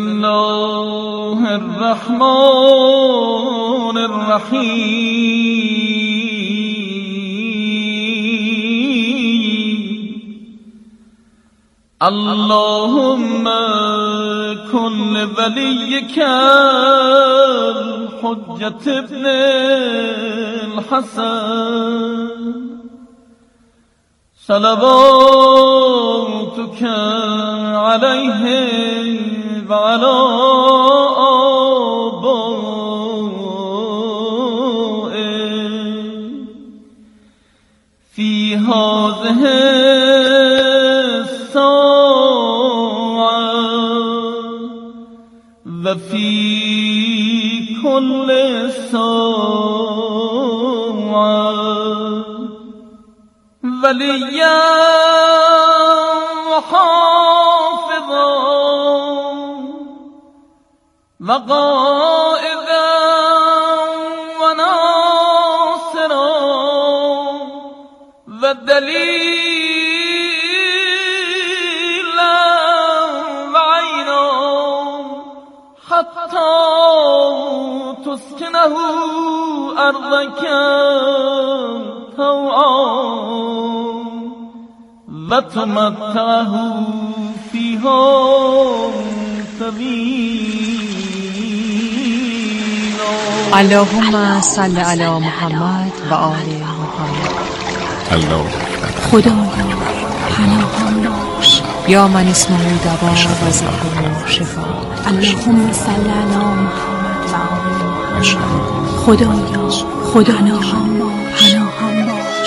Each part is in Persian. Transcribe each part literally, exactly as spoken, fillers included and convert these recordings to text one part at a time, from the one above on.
الله الرحمن الرحیم اللهم كن وليك الحجة ابن الحسن صلواتك عليه وعلى آبائه في هذه الساعة وفي كل ساعة وليا وحافظا وقائدا وناصرا ودليلا وعينا حتى تسكنه أرضك طوعا وتمتعه فيها طويلا اللهم صل على محمد و آل محمد. الله خدایا پناهم باش یا من اسمه دوا و ذکر شفا. اللهم صل علی محمد و آل محمد. خدایا خدا پناهم باش پناهم باش.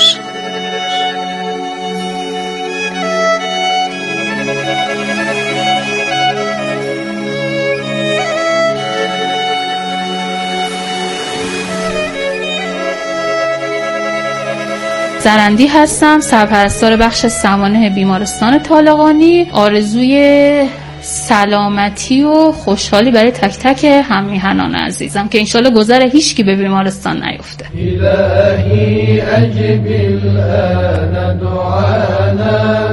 زرندی هستم، سرپرستار بخش سوانح بیمارستان طالقانی. آرزوی سلامتی و خوشحالی برای تک تک هم‌میهنان عزیزم که انشالله گذر هیچکی به بیمارستان نیفته. الهی اجب الان دعانا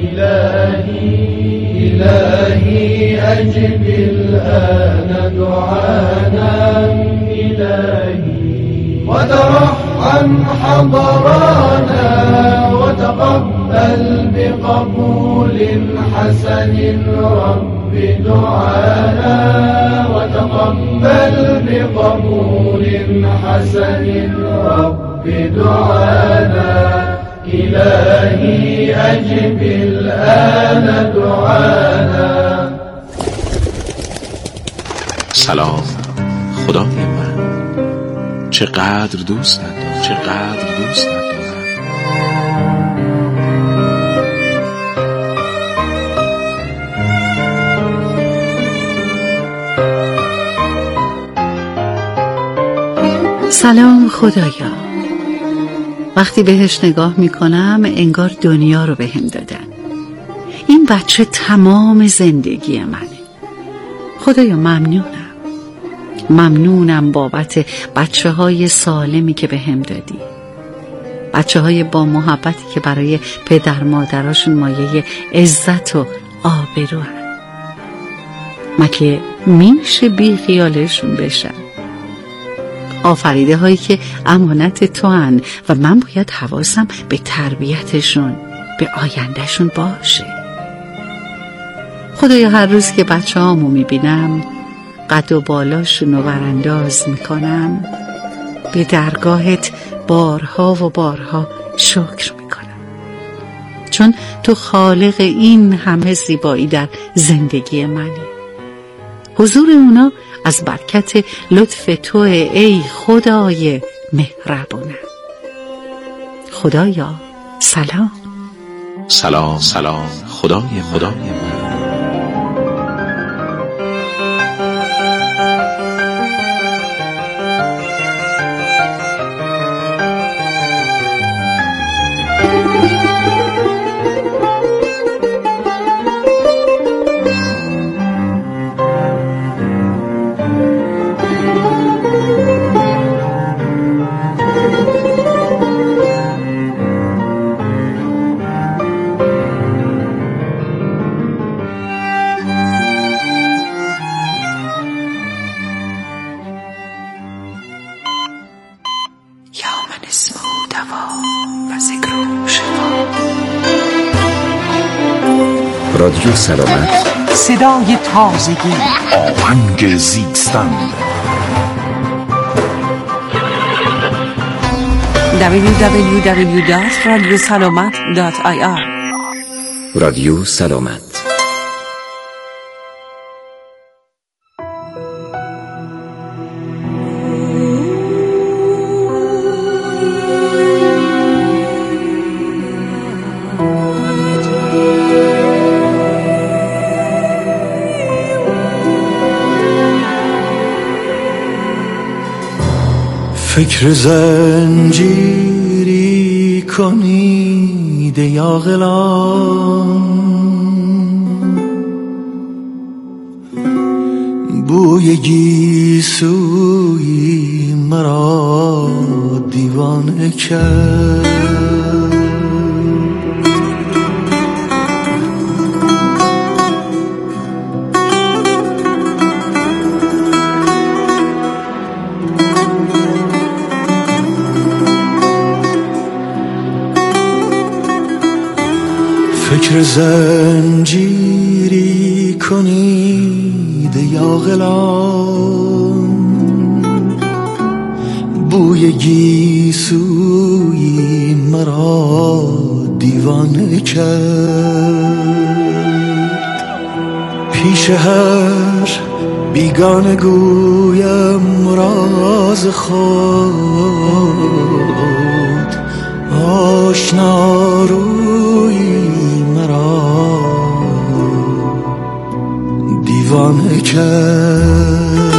الهی الهی اجب الان دعانا الهی وترحم حضرانا وتقبل بقبول حسن رب دعانا وتقبل بقبول حسن رب دعانا إلهي أجب الآن دعانا. سلام خدای من، چقدر دوست ندارم، چقدر دوست ندارم. سلام خدایا، وقتی بهش نگاه میکنم انگار دنیا رو بهم دادن. این بچه تمام زندگی منه. خدایا ممنونم ممنونم بابت بچه های سالمی که بهم دادی، بچه های با محبتی که برای پدر مادراشون مایه عزت و آبرو هن. مگه میشه بی خیالشون بشن؟ آفریده هایی که امانت تو هن و من باید حواسم به تربیتشون، به آیندهشون باشه. خدایا هر روز که بچه هامو میبینم، قد و بالاشون رو برانداز میکنم، به درگاهت بارها و بارها شکر میکنم، چون تو خالق این همه زیبایی در زندگی منی. حضور اونا از برکت لطف تو ای خدای مهربانم. خدایا سلام سلام سلام خدای خدای من. رادیو سلامت، صدای تازگی، آهنگ زیستن. دبلیو دبلیو دبلیو دات رادیو سلامت دات آی آر. رادیو سلامت. فکر زنجیری کنید یا غلام، بوی گیسوی مرا دیوانه کرد. فکر زنجیری کنید یا غلام، بوی گیسوی مرا دیوانه کرد. پیش هر بیگانه گویم راز خود، آشنا روی مرا دیوانه کرد.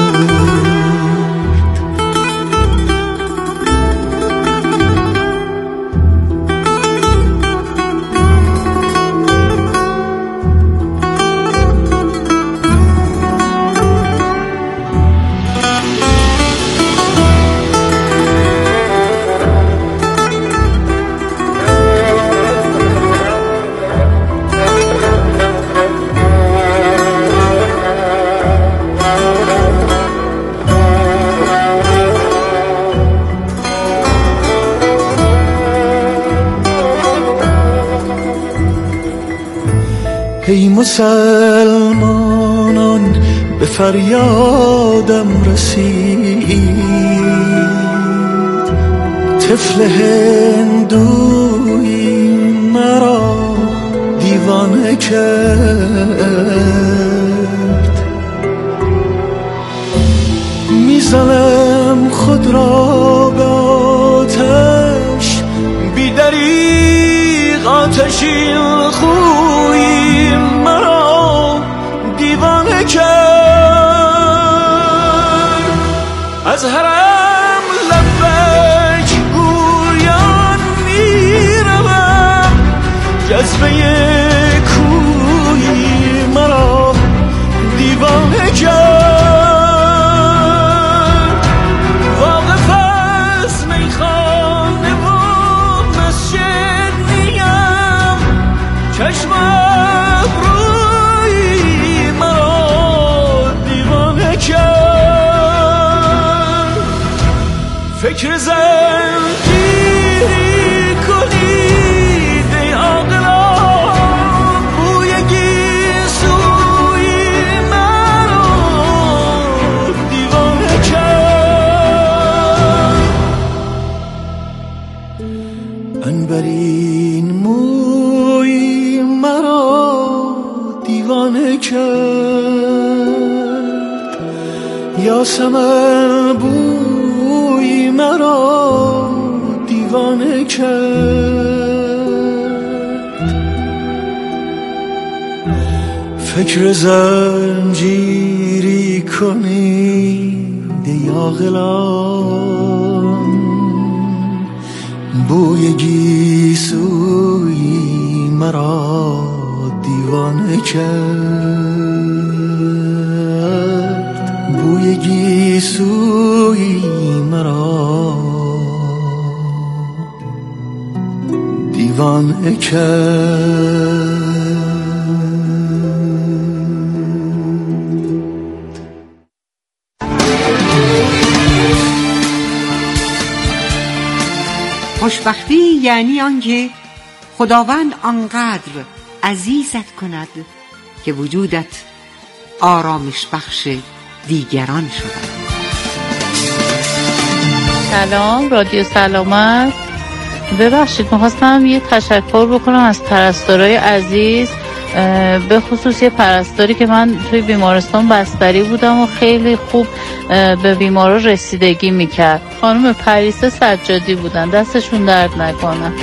ای مسلمانان به فریادم رسید، طفل هندوی مرا دیوانه کرد. میزنم خود را به آتش، بی دریغ آتشی خوی مرا دیوانه کرد. از حرم لبک گویان میروم، جذبه کوی مرا دیوانه کرد. واقف از میخانه و مسجد نیم، چشم ابروی مرا دیوانه کرد. فکر زنجیری کنید ای عاقلان، بوی گیسوی مرا دیوانه کرد. عنبرین موی مرا دیوانه کرد. یاسمن بوی مرا دیوانه کرد. فکر زنجیری کنید یا غلام، بوی گیسوی مرا دیوانه کرد. بوی گیسوی مرا دیوانه کرد. خوشبختی یعنی آنکه خداوند آنقدر عزیزت کند که وجودت آرامش بخش دیگران شده. سلام رادیو سلامت. ببخشید می‌خواستم یه تشکر بکنم از پرستارای عزیز، به خصوص یه پرستاری که من توی بیمارستان بستری بودم و خیلی خوب به بیمارا رسیدگی میکرد. خانم پریسه سجادی بودن، دستشون درد نکنه.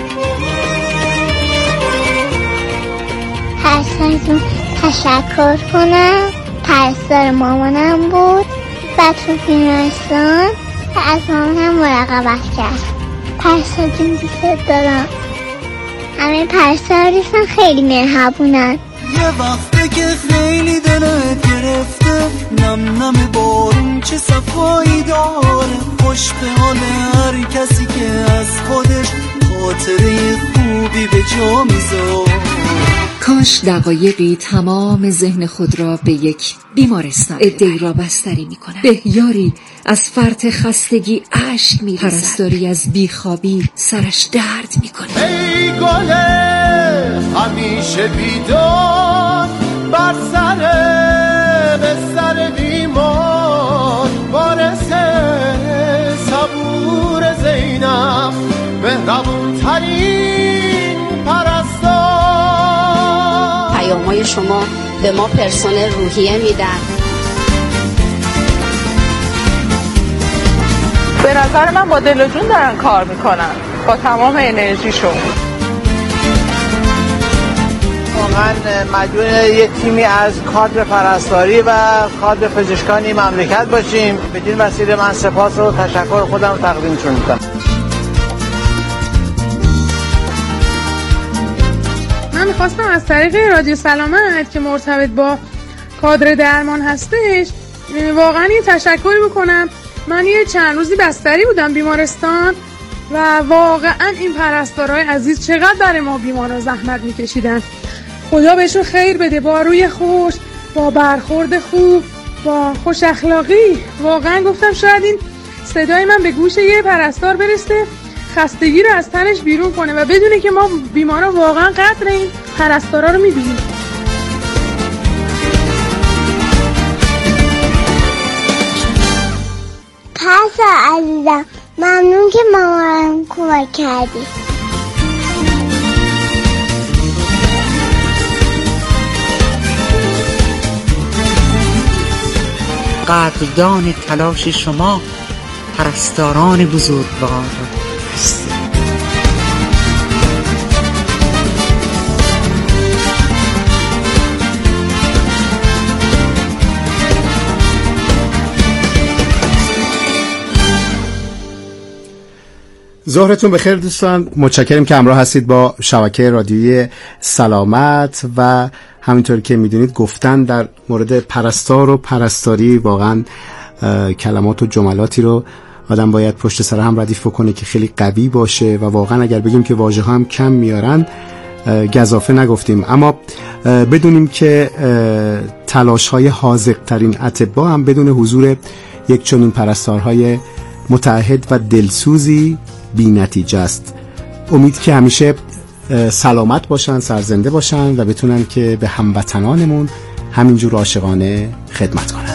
پرستارتون تشکر کنم، پرستار مامانم بود و تو بیمارستان و از مامانم مراقبت کرد. پرستار جون دوست دارم. همه پرستار دوستان خیلی مهربونن. یه وقته که خیلی دلت گرفته، نم نم بارون چه صفایی داره، خوش به حال هر کسی که از خودش خاطره خوبی به جا میذاره. کاش دقایقی تمام ذهن خود را به یک بیمارستان ادعی را بستری می کند. بهیاری از فرط خستگی اشک می ریزد. پرستاری از بیخوابی سرش درد می کند. ای گله همیشه بیدار، بر سر به سر بیمار، وارث صبور زینب، مهربون ترین پرستار. پیام‌های شما به ما پرسنل روحیه میدن. به نظر من با دل و جون دارن کار میکنن، با تمام انرژیشون. واقعا مجبور یه تیمی از کادر پرستاری و کادر پزشکانی مملکت باشیم. بدین وسیله من سپاس و تشکر خودم رو تقدیمشون میکنم. من میخواستم از طریق رادیو سلامت که مرتبط با کادر درمان هستش واقعا یه تشکری بکنم. من یه چند روزی بستری بودم بیمارستان و واقعا این پرستارای عزیز چقدر برای ما بیمارا زحمت میکشیدن. خدا بهشون خیر بده، با روی خوش، با برخورد خوب، با خوش اخلاقی. واقعا گفتم شاید این صدای من به گوش یه پرستار برسه، خستگی رو از تنش بیرون کنه و بدونه که ما بیمارا واقعا قدر این پرستارا رو میدونیم. پرستار عزیزم ممنون که مامانم کمک کردی. قدردان تلاش شما پرستاران بزرگوار هستید. ظهرتون بخیر دوستان، متشکرم که همراه هستید با شبکه رادیویی سلامت. و همینطور که میدونید گفتن در مورد پرستار و پرستاری واقعا کلمات و جملاتی رو آدم باید پشت سر هم ردیف بکنه که خیلی قوی باشه و واقعا اگر بگیم که واژه ها هم کم میارن گزافه نگفتیم. اما بدونیم که تلاش های حاذق ترین اطباء هم بدون حضور یک چنین پرستارهای متعهد و دلسوزی بی نتیجه است. امید که همیشه سلامت باشن، سرزنده باشن و بتونن که به هموطنانمون همینجور عاشقانه خدمت کنن.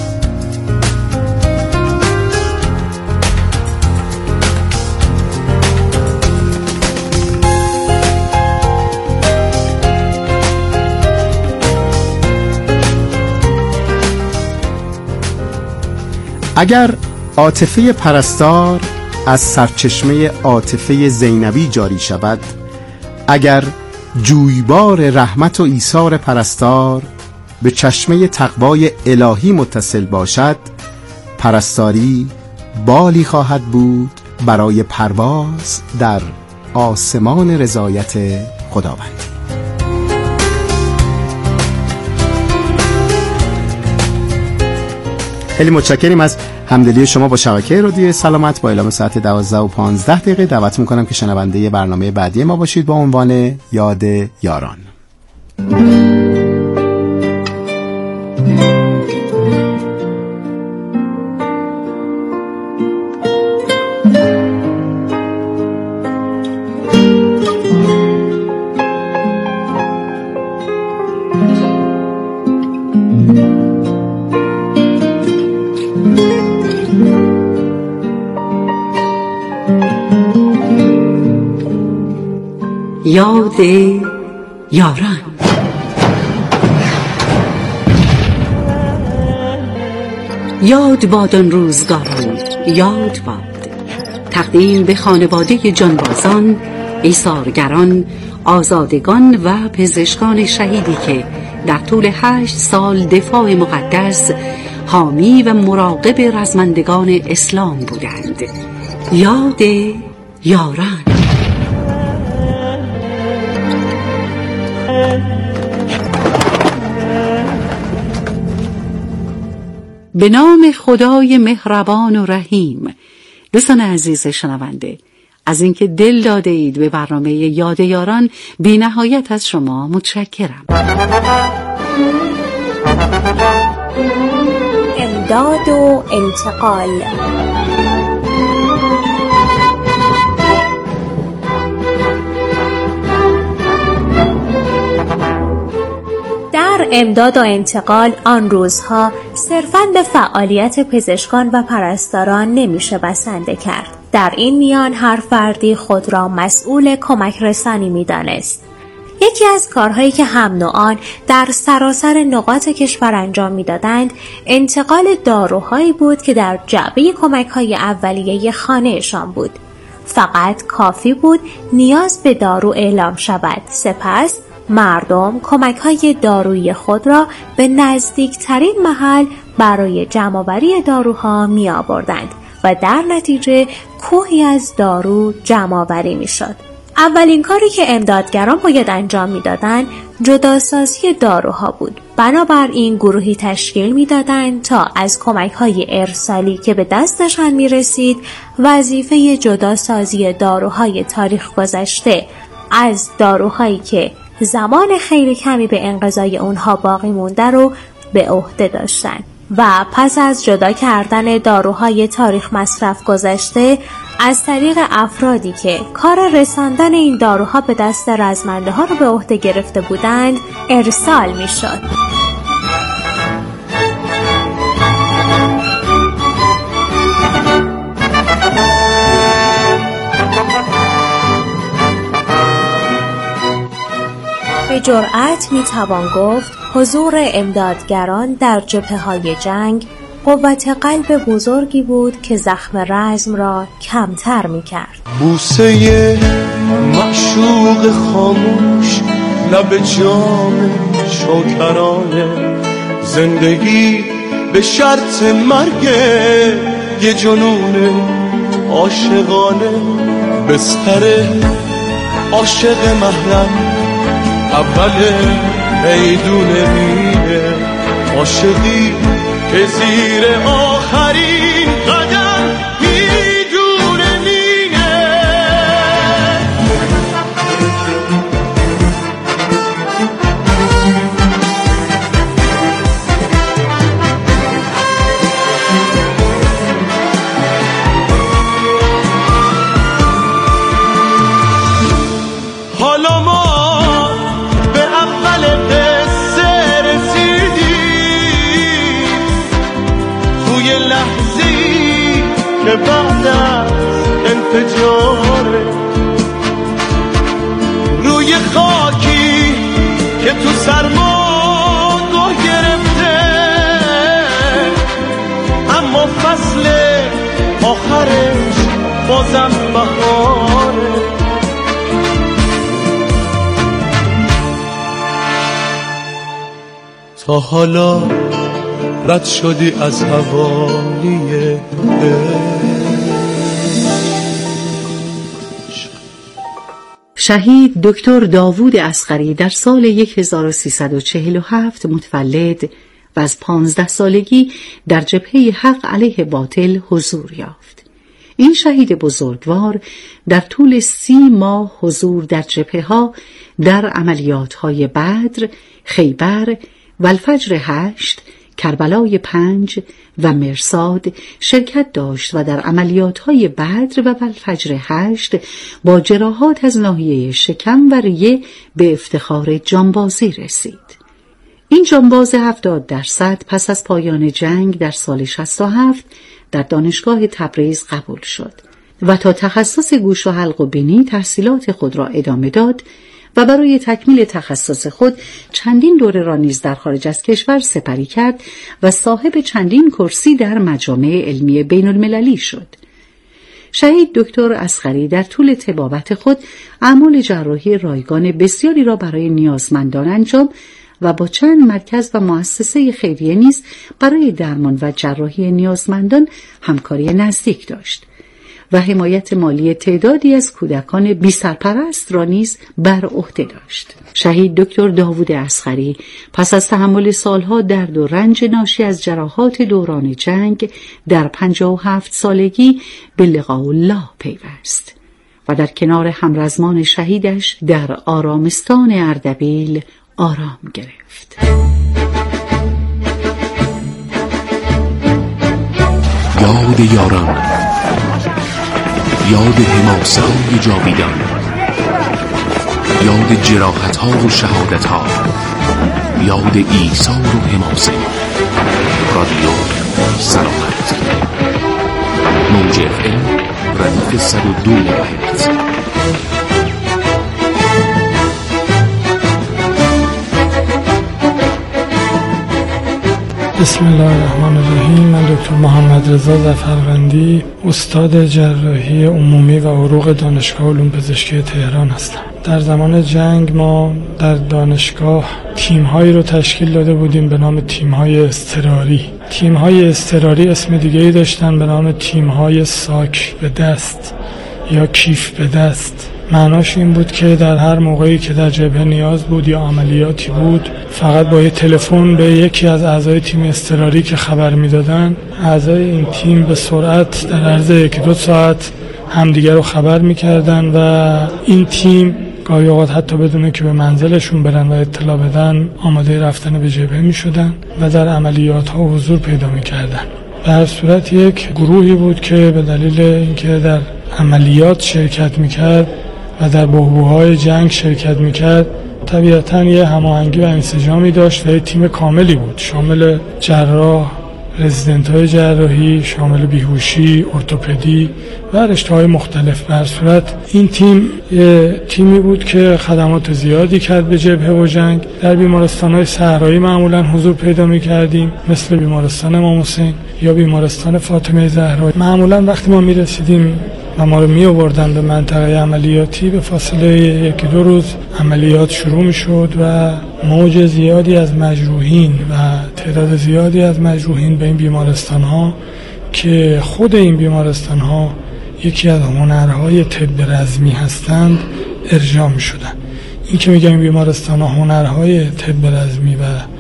اگر عاطفه پرستار از سرچشمه عاطفه زینبی جاری شود، اگر جویبار رحمت و ایثار پرستار به چشمه تقوای الهی متصل باشد، پرستاری بالی خواهد بود برای پرواز در آسمان رضایت خداوندی. خیلی متشکریم از همدلی شما با شبکه رادیو سلامت. با اعلام ساعت دوازده و پانزده دقیقه دعوت میکنم که شنونده برنامه بعدی ما باشید با عنوان یاد یاران. یاد یاران. یاد باد آن روزگاران، یاد باد. تقدیم به خانواده جانبازان، ایثارگران، آزادگان و پزشکان شهیدی که در طول هشت سال دفاع مقدس، حامی و مراقب رزمندگان اسلام بودند. یاد یاران. به نام خدای مهربان و رحیم. دوستان عزیز شنونده، از اینکه دل داده اید به برنامه یاد یاران، بی نهایت از شما متشکرم. امداد و انتقال. در امداد و انتقال آن روزها صرفاً به فعالیت پزشکان و پرستاران نمیشه بسنده کرد. در این میان هر فردی خود را مسئول کمک رسانی میدانست. یکی از کارهایی که هم نوعان در سراسر نقاط کشور انجام میدادند انتقال داروهایی بود که در جعبه کمک‌های اولیه خانه‌شان بود. فقط کافی بود نیاز به دارو اعلام شود، سپس مردم کمک‌های دارویی خود را به نزدیکترین محل برای جمع‌آوری داروها می‌آوردند و در نتیجه کوهی از دارو جمع‌آوری می‌شد. اولین کاری که امدادگران باید انجام می‌دادند جداسازی داروها بود. بنابراین گروهی تشکیل می‌دادند تا از کمک‌های ارسالی که به دستشان می‌رسید وظیفه جداسازی داروهای تاریخ گذشته از داروهایی که زمان خیلی کمی به انقضای اونها باقی مونده رو به عهده داشتن و پس از جدا کردن داروهای تاریخ مصرف گذشته از طریق افرادی که کار رساندن این داروها به دست رزمنده ها رو به عهده گرفته بودند ارسال می شد. به جرأت می توان گفت حضور امدادگران در جبهه‌های جنگ قوت قلب بزرگی بود که زخم رزم را کمتر می کرد. بوسه معشوق خاموش لب جام شکرانه، زندگی به شرط مرگ یه جنون عاشقانه، بستر عاشق محرم اول میدون میره، عاشقی که زیر آخرین قدم میدونه میره. حالا ما که بعد از انفجاره روی خاکی که تو سرما گاه گرفته، اما فصل آخرش بازم بهاره. تا حالا رد شدی از حوالی شهید دکتر داوود اصغری در سال هزار و سیصد و چهل و هفت متولد و از پانزده سالگی در جبهه حق علیه باطل حضور یافت. این شهید بزرگوار در طول سی ماه حضور در جبهه‌ها در عملیات‌های بدر، خیبر و الفجر هشت، کربلای پنج و مرصاد شرکت داشت و در عملیات‌های بدر و الفجر هشت با جراحات از ناحیه شکم و ریه به افتخار جانبازی رسید. این جانباز هفتاد درصد پس از پایان جنگ در سال شصت و هفت در دانشگاه تبریز قبول شد و تا تخصص گوش و حلق و بینی تحصیلات خود را ادامه داد و برای تکمیل تخصص خود چندین دوره را نیز در خارج از کشور سپری کرد و صاحب چندین کرسی در مجامع علمی بین المللی شد. شهید دکتر اصغری در طول طبابت خود اعمال جراحی رایگان بسیاری را برای نیازمندان انجام و با چند مرکز و مؤسسه خیریه نیز برای درمان و جراحی نیازمندان همکاری نزدیک داشت و حمایت مالی تعدادی از کودکان بی سرپرست را نیز بر عهده داشت. شهید دکتر داوود اصغری پس از تحمل سالها درد و رنج ناشی از جراحات دوران جنگ در پنجاه و هفت سالگی به لقاء الله پیوست و در کنار همرزمان شهیدش در آرامستان اردبیل آرام گرفت. یاد یاران، یاد حماسه‌های جاویدان، یاد جراحت‌ها و شهادت‌ها، یاد ایثار و حماسه. رادیو سلامت، موج اف ام ردیف صد و دو مگاهرتز. بسم الله الرحمن الرحیم. من دکتر محمد رضا ظفرقندی، استاد جراحی عمومی و عروق دانشگاه علوم پزشکی تهران هستم. در زمان جنگ ما در دانشگاه تیم‌هایی رو تشکیل داده بودیم به نام تیم‌های اضطراری. تیم‌های اضطراری اسم دیگه‌ای داشتن به نام تیم‌های ساک به دست یا کیف به دست. معناش این بود که در هر موقعی که در جبهه نیاز بود یا عملیاتی بود، فقط با یه تلفن به یکی از اعضای تیم اضطراری که خبر میدادن، اعضای این تیم به سرعت در عرض یک دو ساعت همدیگر رو خبر میکردن و این تیم گاهی اوقات حتی بدون که به منزلشون برن و اطلاع بدن آماده رفتن به جبهه میشدن و در عملیات ها حضور پیدا میکردن. به هر صورت یک گروهی بود که به دلیل اینکه در عملیات شرکت میکرد و در بحبوحهای جنگ شرکت میکرد، طبیعتاً یه هماهنگی و انسجامی داشت و یه تیم کاملی بود، شامل جراح، رزیدنت‌های جراحی، شامل بیهوشی، ارتوپدی و رشته‌های مختلف. به هر صورت این تیم یه تیمی بود که خدمات زیادی کرد به جبهه و جنگ. در بیمارستان‌های صحرایی معمولاً حضور پیدا می‌کردیم، مثل بیمارستان امام حسین یا بیمارستان فاطمه زهرا. معمولاً وقتی ما می‌رسیدیم و ما رو می آوردن به منطقه عملیاتی، به فاصله یکی دو روز عملیات شروع می شد و موج زیادی از مجروحین و تعداد زیادی از مجروحین به این بیمارستان ها که خود این بیمارستان ها یکی از هنرهای طب رزمی هستند ارجاع می شدن. این که میگم این بیمارستان ها هنرهای طب رزمی و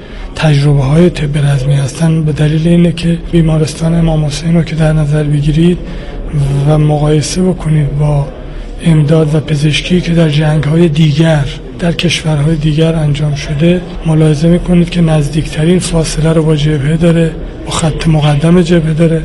تجربه های طب رزمی هستند به دلیل اینه که بیمارستان امام حسین رو که در نظر بگیرید و مقایسه بکنید با امداد و پزشکی که در جنگ‌های دیگر در کشورهای دیگر انجام شده، ملاحظه می‌کنید که نزدیکترین فاصله رو با جبهه داره، با خط مقدم جبهه داره،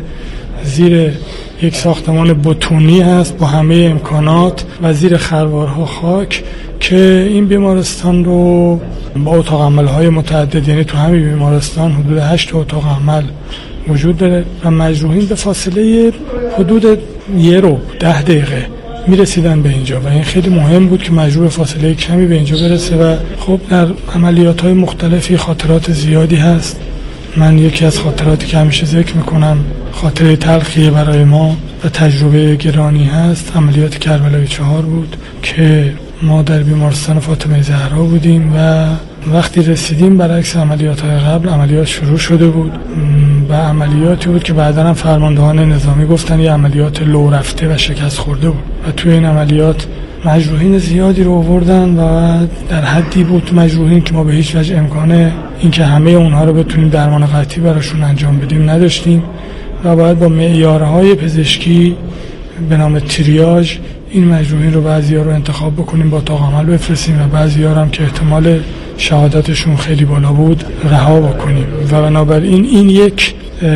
زیر یک ساختمان بتونی هست با همه امکانات و زیر خروارها خاک، که این بیمارستان رو با اتاق عمل‌های متعدد، یعنی تو همین بیمارستان حدود هشت اتاق عمل وجود داره و مجروحین به فاصله حدود یه رو ده دقیقه میرسیدن به اینجا و این خیلی مهم بود که مجروح فاصله کمی به اینجا برسه. و خب در عملیات های مختلفی خاطرات زیادی هست. من یکی از خاطراتی که همیشه ذکر میکنم خاطره تلخیه برای ما و تجربه گرانی هست، عملیات کربلای چهار بود که ما در بیمارستان فاطمه زهرا بودیم و وقتی رسیدیم برعکس عملیات های قبل عملیات شروع شده بود و عملیاتی بود که بعدا هم فرماندهان نظامی گفتن یه عملیات لو رفته و شکست خورده بود و توی این عملیات مجروحین زیادی رو آوردن و در حدی بود مجروحین که ما به هیچ وجه امکان اینکه همه اونها رو بتونیم درمان قطعی براشون انجام بدیم نداشتیم و باید با معیارهای پزشکی به نام تریاژ این مجروحین رو بعضی‌ها رو انتخاب بکنیم با اتاق عمل بفرستیم و بعضی‌ها هم که احتمال شهادتشون خیلی بالا بود رها بکنیم و بنابراین این یک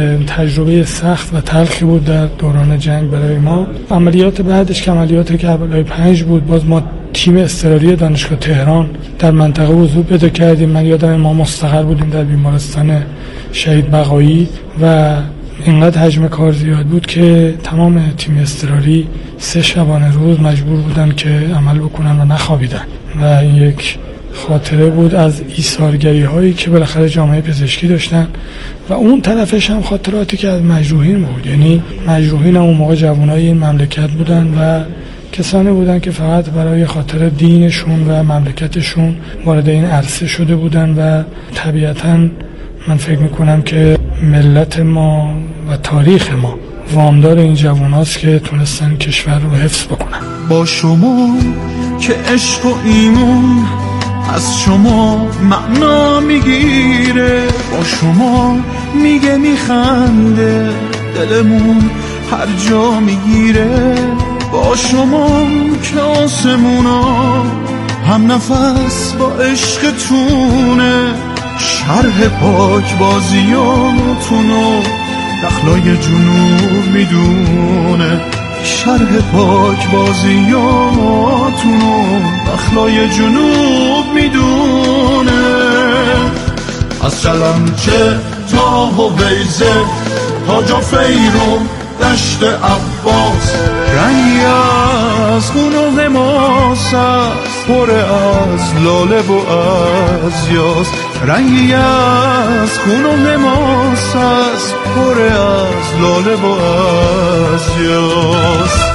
تجربه سخت و تلخی بود در دوران جنگ برای ما. عملیات بعدش که عملیات کربلای پنج بود، باز ما تیم اضطراری دانشگاه تهران در منطقه حضور پیدا کردیم. من یادم ما مستقر بودیم در بیمارستان شهید بقایی و اینقدر حجم کار زیاد بود که تمام تیم اضطراری سه شبانه روز مجبور بودن که عمل بکنن و نخوابیدن و این یک خاطره بود از ایثارگری هایی که بالاخره جامعه پزشکی داشتن و اون طرفش هم خاطراتی که از مجروحین بود. یعنی مجروحین هم اون موقع جوانای این مملکت بودن و کسانی بودن که فقط برای خاطر دینشون و مملکتشون وارد این عرصه شده بودن و طبیعتاً من فکر میکنم که ملت ما و تاریخ ما وامدار این جواناست که تونستن کشور رو حفظ بکنن. با شما که عشق و ایمون از شما معنا میگیره، با شما میگه میخنده دلمون هر جا میگیره، با شما که آسمونا هم نفس با عشقتونه، شرح پاک بازیاتونو دخلای جنوب میدونه، شرح پاک بازیاتونو دخلای جنوب میدونه. از چلمچه تا هویزه تا جافیرو دشت عباس، رنگی از خون و حماس است پر از لاله و از یاس، رنگی از خون و حماس است پر از لاله و از یاس.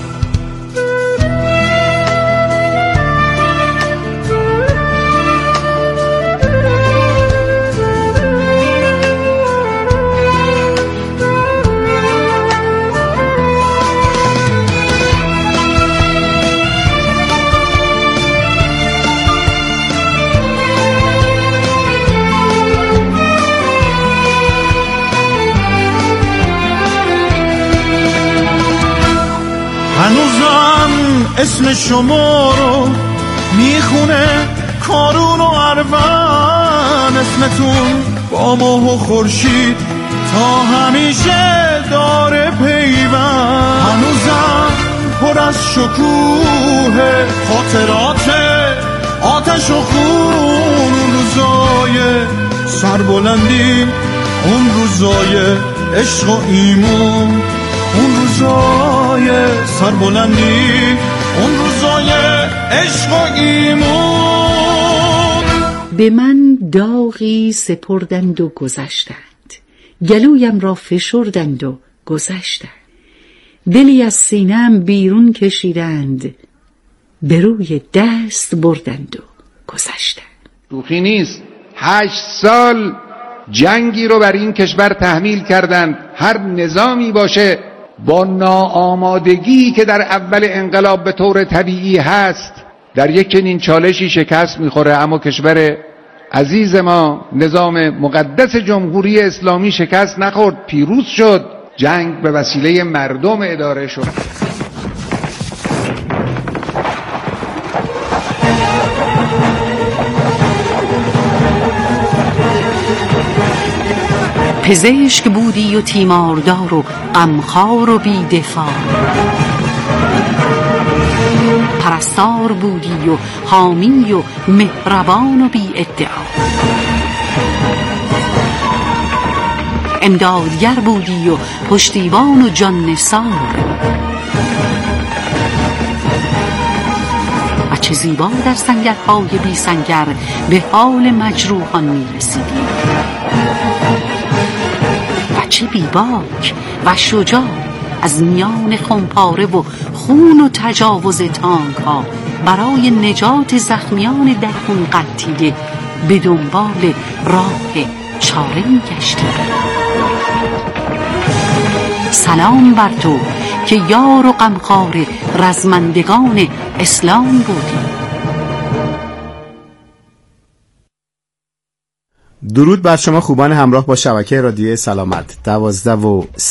هنوزم اسم شما رو میخونه کارون و اروان، اسمتون با ماه و خورشید تا همیشه داره پیوند. هنوزم پر از شکوه خاطرات آتش و خون، اون روزای سربلندی، اون روزای عشق و ایمون، اون روزای سربلندی، اون روزای عشق و ایمون. به من داغی سپردند و گذشتند، گلویم را فشردند و گذشتند، دلی از سینه‌ام بیرون کشیدند، به روی دست بردند و گذشتند. شوخی نیست، هشت سال جنگی رو بر این کشور تحمیل کردند. هر نظامی باشه با ناآمادگی که در اول انقلاب به طور طبیعی هست در یک چنین چالشی شکست میخوره، اما کشور عزیز ما نظام مقدس جمهوری اسلامی شکست نخورد، پیروز شد. جنگ به وسیله مردم اداره شد. پزشک بودی و تیماردار و غمخوار و بی‌دفاع، پرستار بودی و حامی و مهربان و بی ادعا، امدادگر بودی و پشتیبان و جان نثار، و چه زیبا در سنگرهای بی سنگر به حال مجروحان می رسیدی، و چه بیباک و شجاع از میان خمپاره و خون و تجاوز تانک ها برای نجات زخمیان در خون قطیه به دنبال راه چاره می گشتی. سلام بر تو که یار و غمخوار رزمندگان اسلام بودی. درود بر شما خوبان همراه با شبکه رادیو سلامت. دوازده و